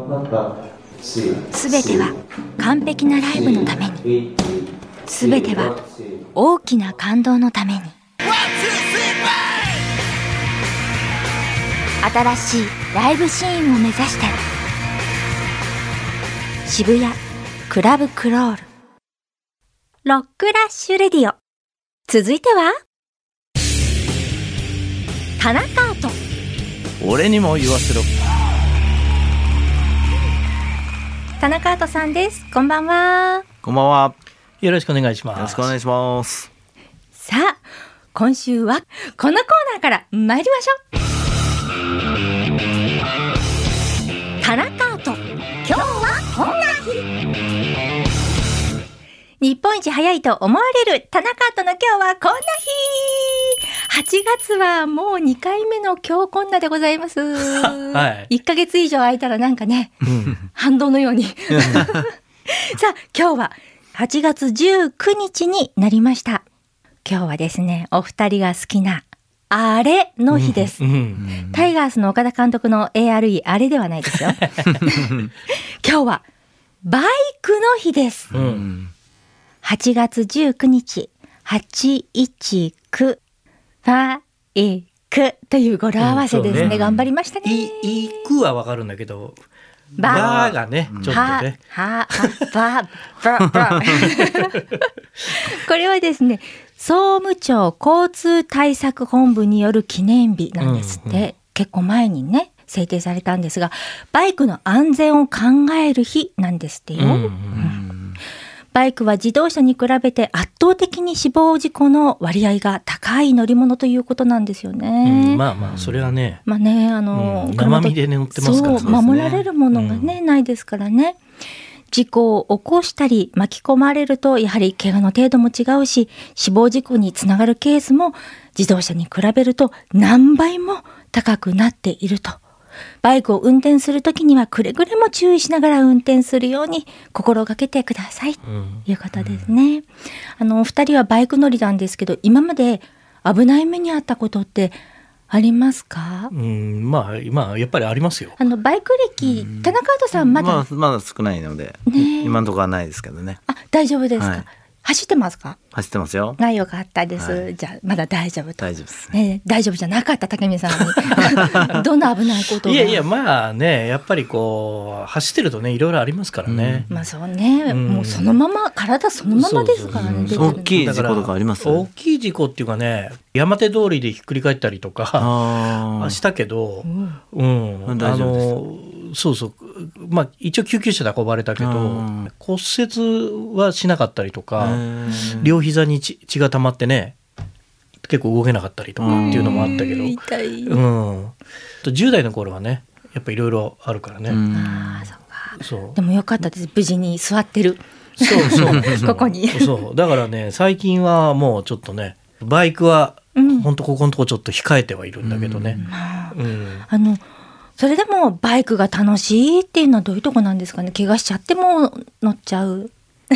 すべては完璧なライブのために、すべては大きな感動のために。新しいライブシーンを目指して渋谷クラブクロールロックラッシュレディオ。続いては田中アート。 俺にも言わせろ。 田中アートさんです。こんばんは。 こんばんは。 よろしくお願いします。 よろしくお願いします。 さあ、今週はこのコーナーから参りましょう。田中アート、今日はこんな日。日本一早いと思われる田中アートの今日はこんな日。8月はもう2回目の今日こんなでございます、はい、1ヶ月以上空いたらなんかね、反動のようにさあ、今日は8月19日になりました。今日はですね、お二人が好きなあれの日です、タイガースの岡田監督の ARE あれではないですよ今日はバイクの日です、8月19日819バイクという語呂合わせですね、頑張りましたね。 いくはわかるんだけどバーがねちょっとねバこれはですね、総務庁交通対策本部による記念日なんですって、結構前にね制定されたんですが、バイクの安全を考える日なんですってよ、バイクは自動車に比べて圧倒的に死亡事故の割合が高い乗り物ということなんですよね、 まあまあそれはね、 まあね、 生身で乗ってますから、 そう守られるものがね、ないですからね。事故を起こしたり巻き込まれるとやはり怪我の程度も違うし、死亡事故につながるケースも自動車に比べると何倍も高くなっていると。バイクを運転するときにはくれぐれも注意しながら運転するように心がけてください、ということですね。お二人はバイク乗りなんですけど、今まで危ない目に遭ったことってありますか？ まあやっぱりありますよ。 バイク歴、田中アートさんまだ少ないので、今のところはないですけどね。 大丈夫ですか？走ってますか？ 走ってますよ。 よかったです、じゃあまだ大丈夫と。 大丈夫ですね、 大丈夫じゃなかった武見さんにどんな危ないことが。 いやまあね、やっぱりこう走ってるとねいろいろありますからね、 まあそうね、もうそのまま体そのままですからね。 大きい事故とかあります？ 大きい事故っていうかね、山手通りでひっくり返ったりとかしたけど、大丈夫です。そうまあ一応救急車で運ばれたけど骨折はしなかったりとか、両膝に血が溜まってね結構動けなかったりとかっていうのもあったけど、 痛い、 10代の頃はねやっぱいろいろあるからね。 そうでもよかったです、無事に座ってる。 そうここにそうだからね、最近はもうちょっとねバイクは本当ここのとこちょっと控えてはいるんだけどね、 それでもバイクが楽しいっていうのはどういうとこなんですかね？怪我しちゃっても乗っちゃう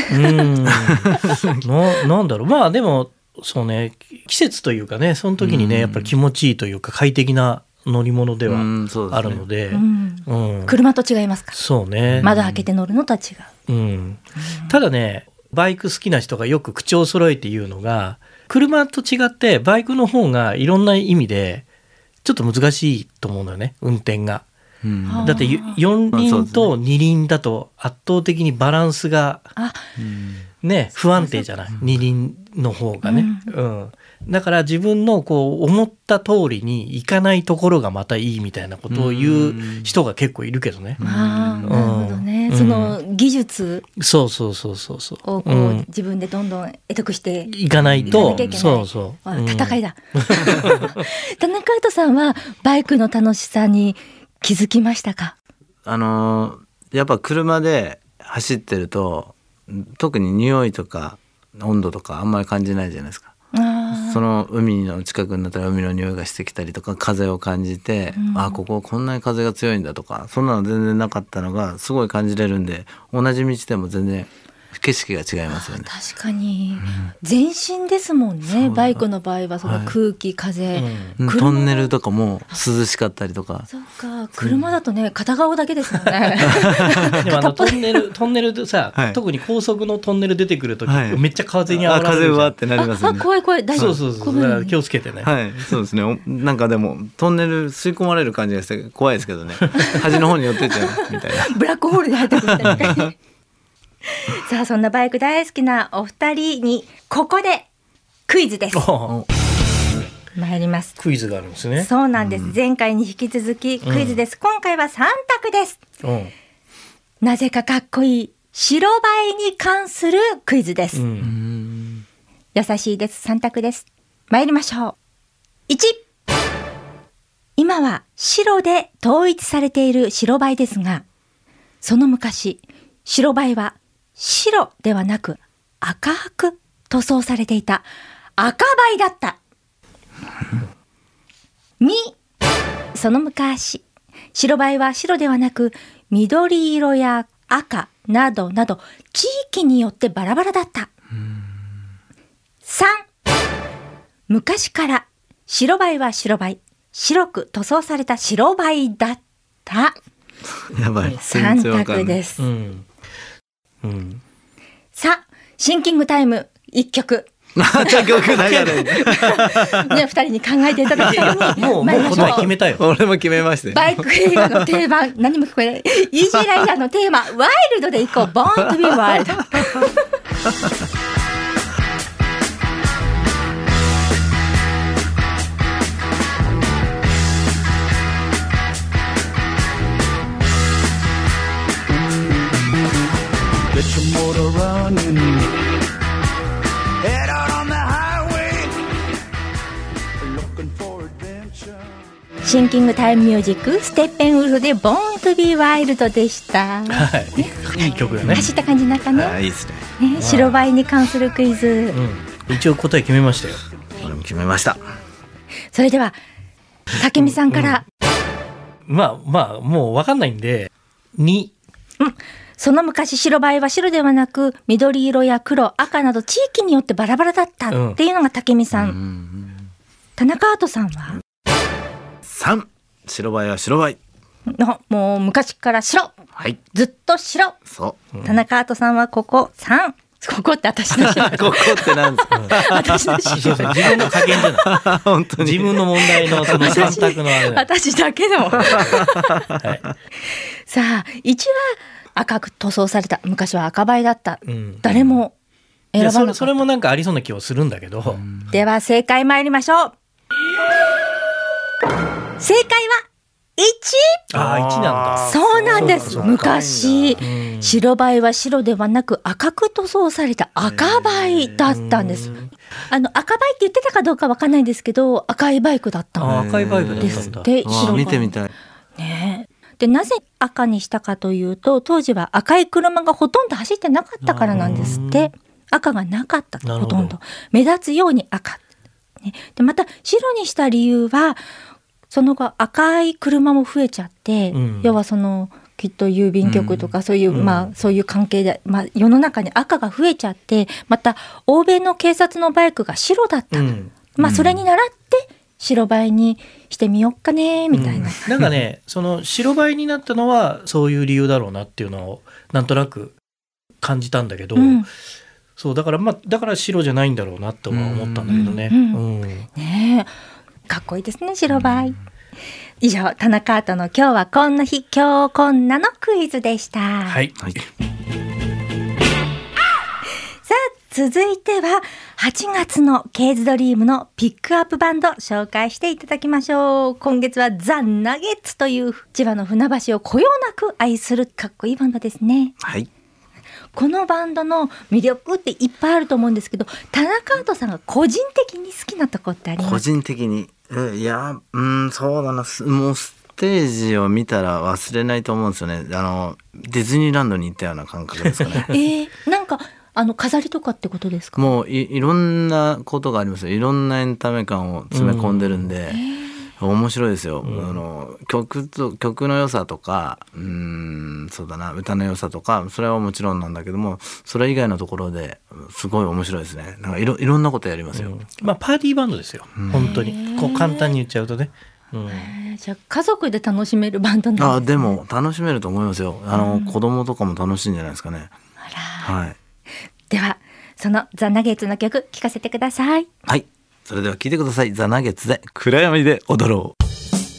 なんだろう、まあでもそうね、季節というかね、その時にねやっぱり気持ちいいというか快適な乗り物ではあるので、 車と違いますか？ そうね、 窓開けて乗るのとは違う、ただねバイク好きな人がよく口を揃えて言うのが、車と違ってバイクの方がいろんな意味でちょっと難しいと思うのよね、運転が。だって4輪と2輪だと圧倒的にバランスがね不安定じゃない、2輪の方がね、だから自分のこう思った通りにいかないところがまたいいみたいなことを言う人が結構いるけどね。 なるほどね、その技術をこう自分でどんどん得得していかないと、戦いだ田中アートさんはバイクの楽しさに気づきましたか？ やっぱ車で走ってると特に匂いとか温度とかあんまり感じないじゃないですか。その海の近くになったら海の匂いがしてきたりとか、風を感じて、こここんなに風が強いんだとか、そんなの全然なかったのがすごい感じれるんで、同じ道でも全然景色が違いますよね。 確かに、全身ですもんね。バイクの場合はその空気、風、 トンネルとかも涼しかったりとか。 そうか、車だとね片側だけですもんね。 でもトンネルでさ、特に高速のトンネル出てくるとき、めっちゃ風に煽られるじゃん。 風はってなりますよね。 怖い大丈夫。 そう気をつけてね。 はい、そうですね。なんかでもトンネル吸い込まれる感じがして怖いですけどね。端の方に寄ってっちゃうみたいな。 ブラックホールに入ってくるみたいな。さあ、そんなバイク大好きなお二人にここでクイズです。参ります。 クイズがあるんですね。 そうなんです、前回に引き続きクイズです、今回は3択です、なぜかかっこいい白バイに関するクイズです、優しいです。3択です。参りましょう。1、今は白で統一されている白バイですが、その昔白バイは白ではなく赤く塗装されていた赤バイだった。2、その昔白バイは白ではなく緑色や赤などなど地域によってバラバラだった。3、昔から白バイは白バイ、白く塗装された白バイだった。 やばい、 3択です、さあ、シンキングタイム1曲。 また曲流れるね、 2人に考えていただきたいのにもう答え決めたよ。 俺も決めましたよ。 バイク映画の定番、何も聞こえない、イージーライダーのテーマ、ワイルドでいこう。ボーントゥビーワイルド。シンキングタイムミュージック、ステッペンウルフでボーントゥビーワイルドでした。 はい、いい曲だね。 走った感じになったね。 いいですね、白バイに関するクイズ、 一応答え決めましたよ。 俺も決めました。 それでは武美さんから、 まあもう分かんないんで2、 その昔白バイは白ではなく緑色や黒、赤など地域によってバラバラだったっていうのが武美さん、田中アートさんは 3、白バイは白バイの、もう昔から白、ずっと白。 そう、 田中アートさんはここ3、ここって私の白ここってなんですか。 私の白自分の加減じゃない。 本当に自分の問題のその3択のあれだ。 私だけの、さあ、1は赤く塗装された、昔は赤バイだった、誰も選ばなかった。 それもなんかありそうな気はするんだけど、 では正解参りましょう。正解は1。 1なんだ。 そうなんです。昔白バイは白ではなく赤く塗装された赤バイだったんです。赤バイって言ってたかどうかわかんないんですけど、赤いバイクだったんです。 赤いバイクだったんだ。 で、白バイ見てみたいね。で、なぜ赤にしたかというと、当時は赤い車がほとんど走ってなかったからなんですって。赤がなかった、ほとんど目立つように赤、ね、でまた白にした理由は、その後赤い車も増えちゃって、要はそのきっと郵便局とかそういう、そういう関係で、世の中に赤が増えちゃって、また欧米の警察のバイクが白だった、それに倣って白バイにしてみよっかねみたいな、 なんかね、その白バイになったのはそういう理由だろうなっていうのをなんとなく感じたんだけど、そうだからだから白じゃないんだろうなとは思ったんだけどね。 ねえ、かっこいいですね、白バイ。以上、田中アートの今日はこんな日、今日こんなのクイズでした。 はい。 さあ、続いては8月のケーズドリームのピックアップバンド紹介していただきましょう。今月はザ・ナゲッツという千葉の船橋をこよなく愛するかっこいいバンドですね。 はい。 このバンドの魅力っていっぱいあると思うんですけど、田中アートさんが個人的に好きなとこってありますか？ 個人的にいや、そうだな、もうステージを見たら忘れないと思うんですよね。ディズニーランドに行ったような感覚ですかね。 なんか飾りとかってことですか？ もういろんなことがありますよ。いろんなエンタメ感を詰め込んでるんで、 面白いですよ、曲の良さとかそうだな、歌の良さとかそれはもちろんなんだけども、それ以外のところですごい面白いですね。なんかいろんなことやりますよ、 パーティーバンドですよ、本当にこう簡単に言っちゃうとね。 じゃあ家族で楽しめるバンドなんですね。 でも楽しめると思いますよ。子供とかも楽しいんじゃないですかね。はい、 ではそのザ・ナゲッツの曲聴かせてください。 はい、それでは聴いてください。ザ・ナゲッツで暗闇で踊ろう。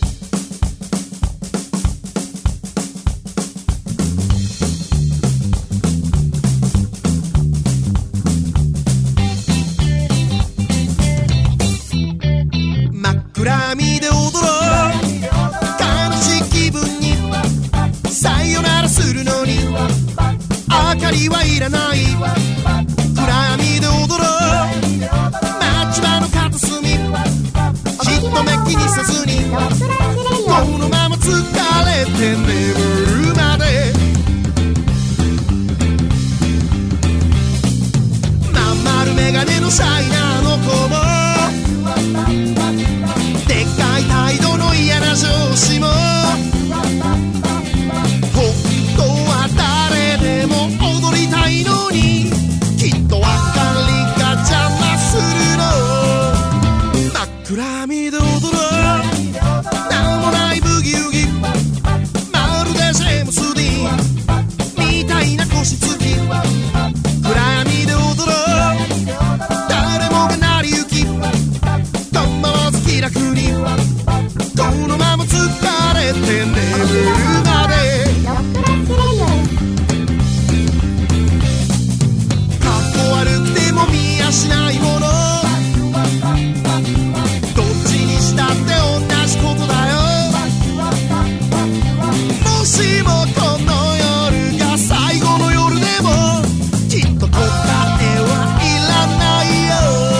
暗闇で踊ろう、悲しい気分にさよならするのに明かりはいらない。暗闇で踊ろう、街場の片隅じっと目気にせずにこのまま疲れて眠るまで。まん丸メガネのシャイナーの子もでっかい態度の嫌な上司も本当は誰でも踊りたいのにきっと明かりが邪魔するの。真っ暗闇で踊ろう、なんもないブギウギ、まるでジェームス・ディーンみたいな腰つき。暗闇で踊ろう、誰もが成り行き回ず気楽にこのまま疲れて眠るまで。かっこ悪くても見やしないもの、どっちにしたって同じことだよ。もしもこの夜が最後の夜でもきっと答えはいらないよ。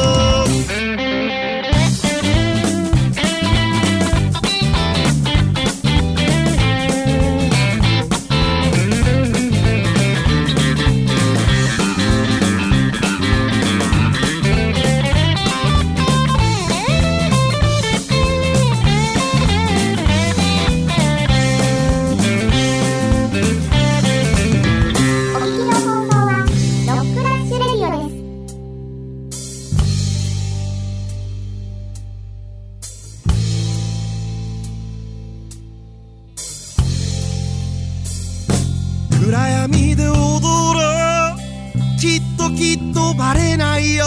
暗闇で踊ろう、きっとバレないよ、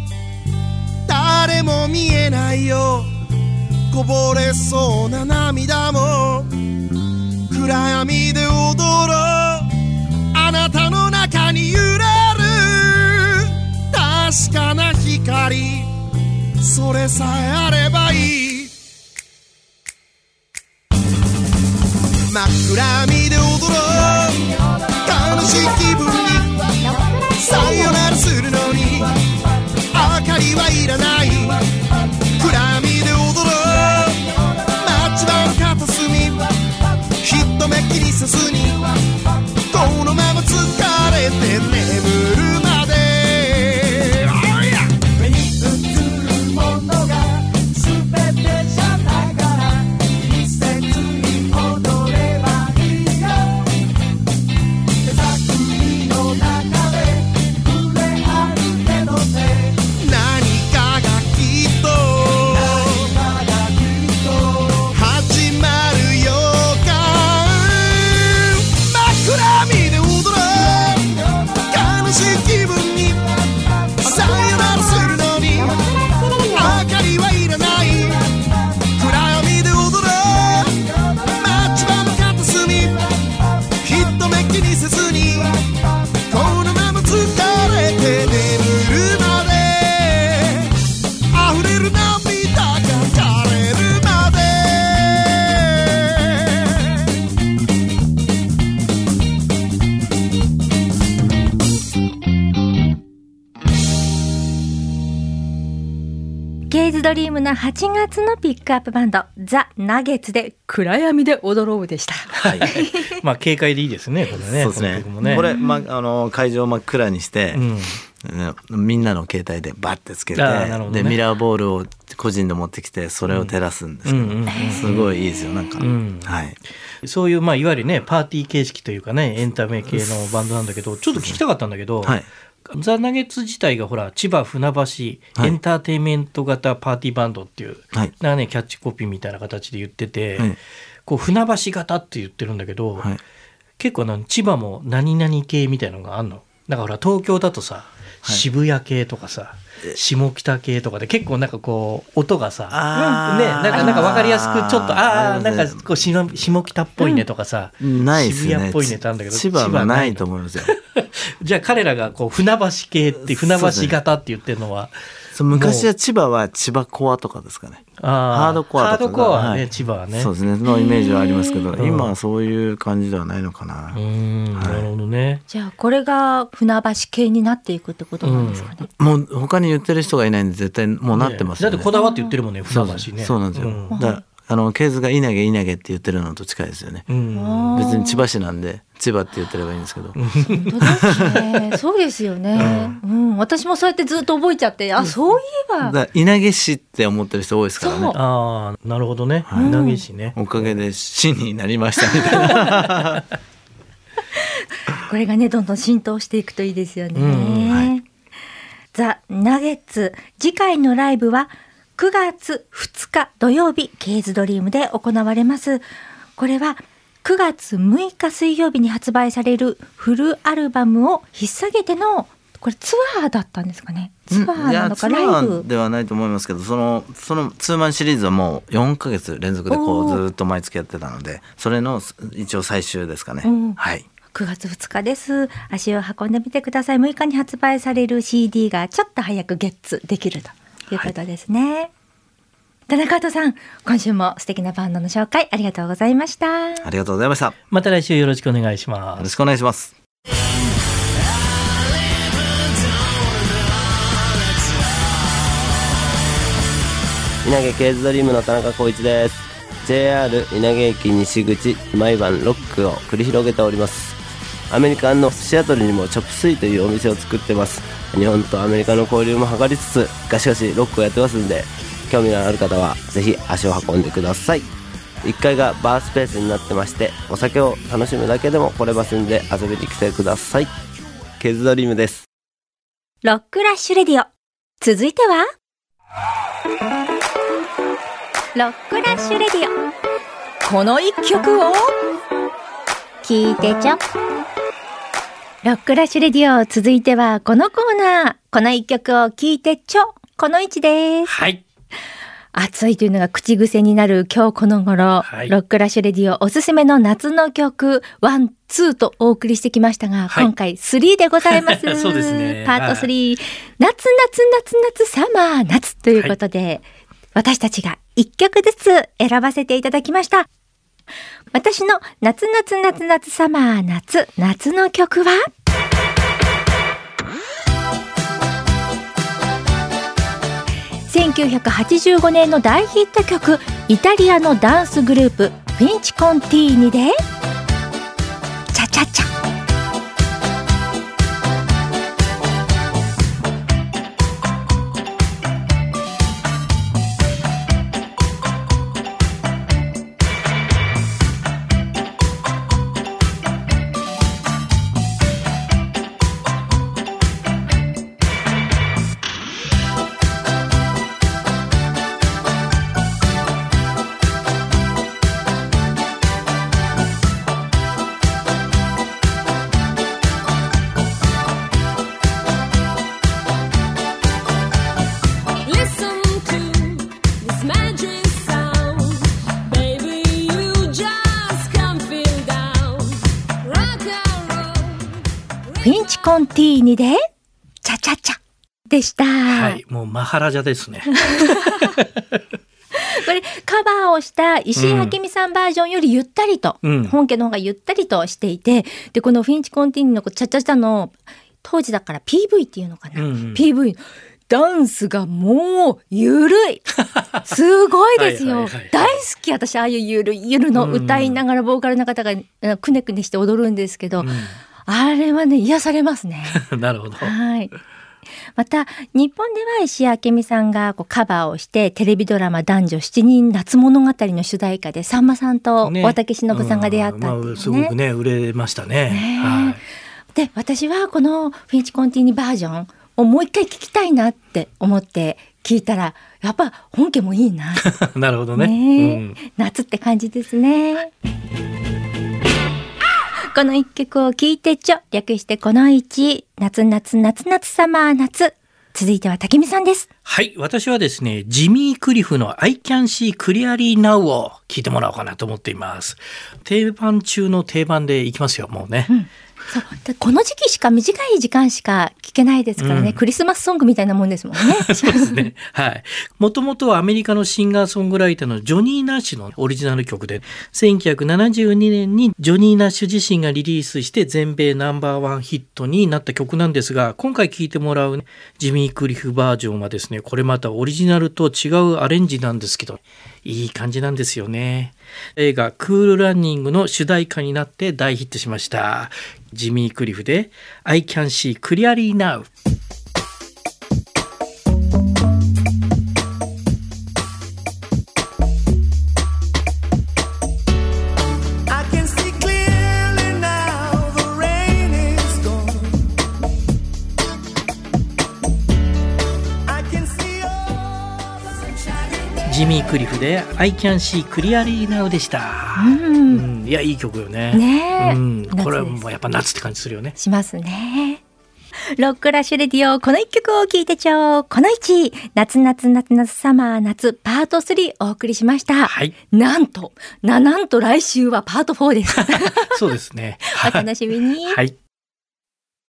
誰も見えないよ、こぼれそうな涙も。暗闇で踊ろう、あなたの中に揺れる確かな光、それさえあればいい。真っ暗闇で踊ろう、悲しい気分にさよならするのに明かりはいらない。暗闇で踊ろう、街場の片隅ひとめきにせずにこのまま疲れて眠るまで。目に映るものが全てじゃないから一節に踊ればいいよ。手探りの中で触れ合うけどね、何かがきっと始まる予感。真っ暗闇で踊ろう、悲しい気分にさよならするのに明かりはいらない。暗闇で踊ろう、街場の片隅ひとめきにせずにこのまま疲れて眠るまで。溢れる涙が枯れるまで。 ゲイズドリームの8月のピックアップバンドザ・ナゲッツで暗闇で踊ろうでした。 はい、軽快でいいですねこれね。 そうですね。 この曲もねこれ、会場を真っ暗にして、 みんなの携帯でバッてつけて、でミラーボールを個人で持ってきてそれを照らすんですけど、すごいいいですよなんか、はい、 そういう、いわゆるねパーティー形式というかねエンタメ系のバンドなんだけど、ちょっと聞きたかったんだけど、はい、ザ・ナゲッツ自体がほら千葉船橋エンターテインメント型パーティーバンドっていう、はい、なんかねキャッチコピーみたいな形で言ってて、はい、こう船橋型って言ってるんだけど、はい、結構千葉も何々系みたいなのがあんの。だからほら東京だとさ、はい、渋谷系とかさ下北系とかで結構なんかこう音がさ、ね、なんか分かりやすくちょっとなんかこう下北っぽいねとかさ、 ないですね、 渋谷っぽいねってあるんだけど千葉はないと思いますよじゃあ彼らがこう船橋系って船橋型って言ってるのは、 昔は千葉は千葉コアとかですかね。ハードコアとか。 ハードコアはね、はい、千葉はね。 そうですね。のイメージはありますけど、今はそういう感じではないのかな。 はい、なるほどね。 じゃあこれが船橋系になっていくってことなんですかね。 もう他に言ってる人がいないんで絶対もうなってますよね。 だってこだわって言ってるもんね、船橋ね。 そうなんですよ。だケーズが稲毛稲毛って言ってるのと近いですよね。別に千葉市なんで千葉って言ってればいいんですけど。 本当ですね。そうですよね。私もそうやってずっと覚えちゃって、そういえば。 稲毛市って思ってる人多いですからね。 なるほどね。稲毛市ね。 おかげで市になりましたみたいな。 これがねどんどん浸透していくといいですよね。はい、ザ・ナゲッツ次回のライブは9月2日土曜日ケーズドリームで行われます。これは9月6日水曜日に発売されるフルアルバムを引っ提げてのこれツアーだったんですかね。ツアーなのかライブ。 ツアーではないと思いますけど、そのツーマンシリーズはもう4ヶ月連続でこうずっと毎月やってたので、それの一応最終ですかね。はい。 9月2日です。足を運んでみてください。6日に発売される CD がちょっと早くゲッツできるということですね。はい、田中跡さん、今週も素敵なバンドの紹介ありがとうございました。 ありがとうございました。 また来週よろしくお願いします。 よろしくお願いします。 稲毛ケーズドリームの田中光一です。 JR 稲毛駅西口毎晩ロックを繰り広げております。アメリカのシアトルにもチョップスイというお店を作ってます。日本とアメリカの交流も図りつつガシガシロックをやってますんで、興味のある方はぜひ足を運んでください。1階がバースペースになってまして、お酒を楽しむだけでも来れますんで遊びに来てください。ケーズドリームです。 ロックラッシュレディオ、続いてはロックラッシュレディオ、この一曲を聞いてちょ。ロックラッシュレディオ、続いてはこのコーナー、この一曲を聞いてちょ、この位置です。 はい。 暑いというのが口癖になる今日この頃、はい、ロックラッシュレディオおすすめの夏の曲1、2とお送りしてきましたが、はい、今回3でございます。 そうですね。 パート3、夏サマー夏ということで、はい、私たちが1曲ずつ選ばせていただきました。私の夏サマー夏の曲は1985年の大ヒット曲、イタリアのダンスグループフィンチコンティーニでチャチャチャ。フィンチコンティーニでチャチャチャでした。 はい、もうマハラジャですね。 これカバーをした石井明美さんバージョンよりゆったりと、本家の方がゆったりとしていて、でこのフィンチコンティーニのチャチャチャの当時だから PV っていうのかな、PV ダンスがもうゆるい、すごいですよ。大好き、私ああいうゆるゆるの歌いながらボーカルの方がくねくねして踊るんですけど、あれはね癒されますね。 なるほど。 はい。 また日本では石井明美さんがカバーをしてテレビドラマ男女7人夏物語の主題歌でさんまさんと大竹しのぶさんが出会ったっていうね。 すごくね売れましたね。はい、 で私はこのフィンチコンティニバージョンをもう一回聞きたいなって思って聞いたらやっぱ本家もいいななるほどね、 夏って感じですね。この一曲を聴いてちょ略してこの1夏夏夏夏サマー夏。続いては武見さんです。 はい、私はですねジミー・クリフの I Can See Clearly Now を聴いてもらおうかなと思っています。定番中の定番でいきますよもうね、 そうでこの時期しか短い時間しか聴けないですからね、クリスマスソングみたいなもんですもんねそうですね。はい。もともとはアメリカのシンガーソングライターのジョニー・ナッシュのオリジナル曲で、1972年にジョニー・ナッシュ自身がリリースして全米ナンバーワンヒットになった曲なんですが、今回聴いてもらうジミー・クリフバージョンはですね、これまたオリジナルと違うアレンジなんですけど、いい感じなんですよね。映画クールランニングの主題歌になって大ヒットしました。ジミー・クリフで I Can See Clearly Now。ジミー・クリフで I Can See Clearly Now でした、いやいい曲よね。これもやっぱ夏って感じするよね。 しますね。ロックラッシュレディオこの一曲を聴いてちょうこの1夏夏夏夏サマー夏パート3お送りしました、なんと来週はパート4ですそうですねお楽しみに、 はい。